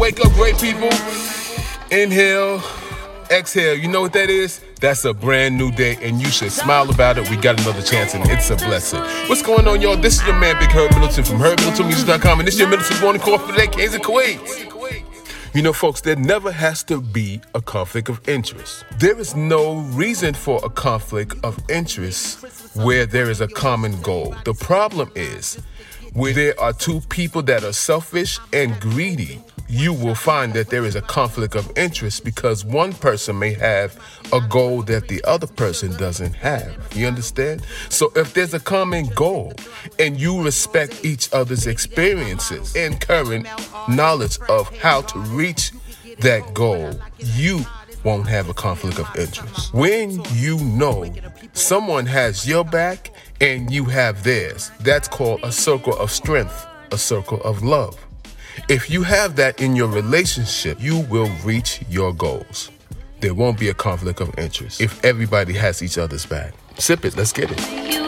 wake up, great people. Inhale, exhale. You know what that is? That's a brand new day, and you should smile about it. We got another chance, and it's a blessing. What's going on, y'all? This is your man, Big Herb Middleton from HerbMiddletonMusic.com, and this is your Middleton Born Incorporated, Kings of Kuwait. You know, folks, there never has to be a conflict of interest. There is no reason for a conflict of interest where there is a common goal. The problem is, where there are two people that are selfish and greedy, you will find that there is a conflict of interest because one person may have a goal that the other person doesn't have. You understand? So if there's a common goal and you respect each other's experiences and current knowledge of how to reach that goal, you won't have a conflict of interest. When you know someone has your back and you have theirs, that's called a circle of strength, a circle of love. If you have that in your relationship, you will reach your goals. There won't be a conflict of interest if everybody has each other's back. Sip it, let's get it.